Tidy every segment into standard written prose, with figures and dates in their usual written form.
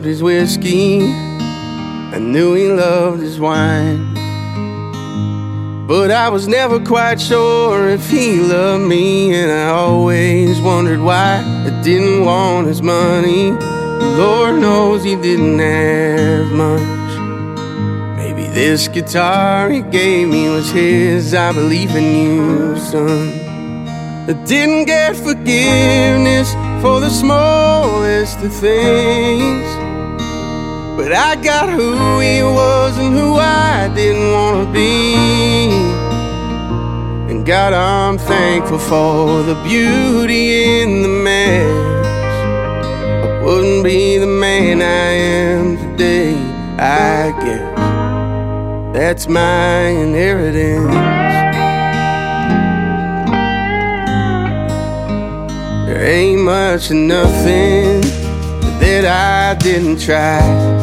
loved his whiskey, I knew he loved his wine. But I was never quite sure if he loved me, and I always wondered why I didn't want his money. Lord knows he didn't have much. Maybe this guitar he gave me was his. I believe in you, son. I didn't get forgiveness for the smallest of things, but I got who he was and who I didn't want to be. And God, I'm thankful for the beauty in the mess. I wouldn't be the man I am today, I guess. That's my inheritance. There ain't much of nothing that I didn't try.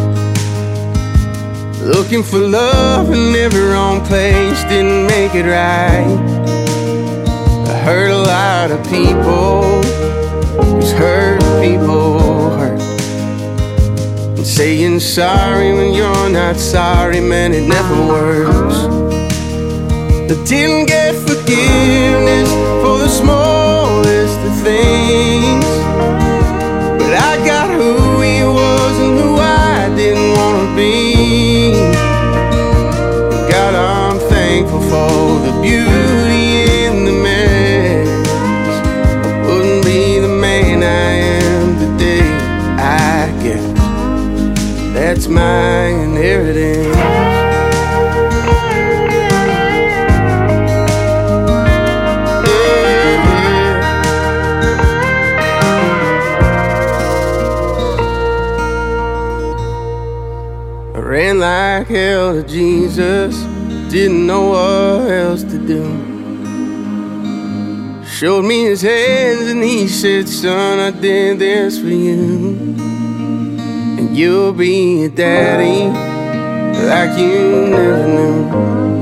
Looking for love in every wrong place didn't make it right. I hurt a lot of people, who's hurt people hurt. And saying sorry when you're not sorry, man, it never works. I didn't get forgiveness for the smallest of things, but I got who he was and who I didn't want to be. God, I'm thankful for the beauty in the mess. I wouldn't be the man I am today, I guess. That's my inheritance. I ran like hell to Jesus, didn't know what else to do. Showed me his hands and he said, son, I did this for you. And you'll be a daddy like you never knew.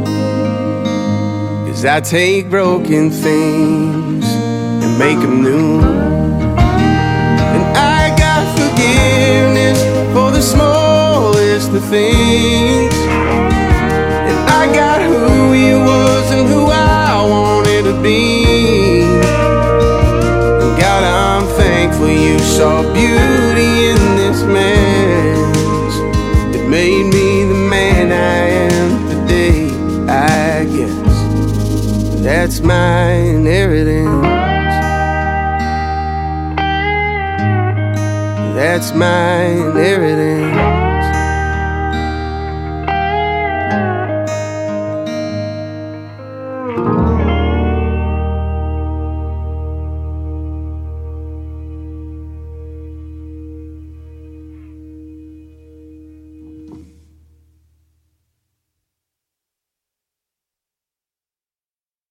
'Cause I take broken things and make them new. And I got forgiveness for the smallest of things, and I got who he was and who I wanted to be. And God, I'm thankful you saw beauty in this mess. It made me the man I am today, I guess. That's my inheritance. That's my inheritance.